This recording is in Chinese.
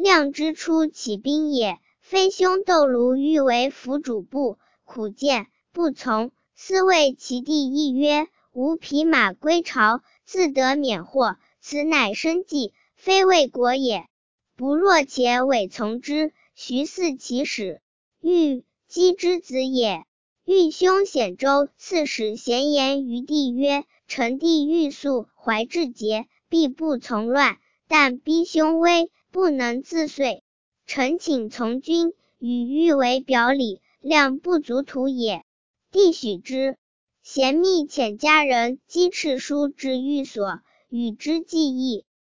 亮之初起兵也，非兄窦卢欲为辅主簿，苦谏，不从。思谓其弟亦曰：吾匹马归朝，自得免祸，此乃生计，非为国也。不若且委从之，徐嗣其使。欲姬之子也。豫兄显州刺史咸言于帝曰：臣弟欲速怀志节，必不从乱，但逼兄威，不能自遂。臣请从军，与豫为表里，量不足图也。帝许之。咸密遣家人击敕书至寓所，与之计议。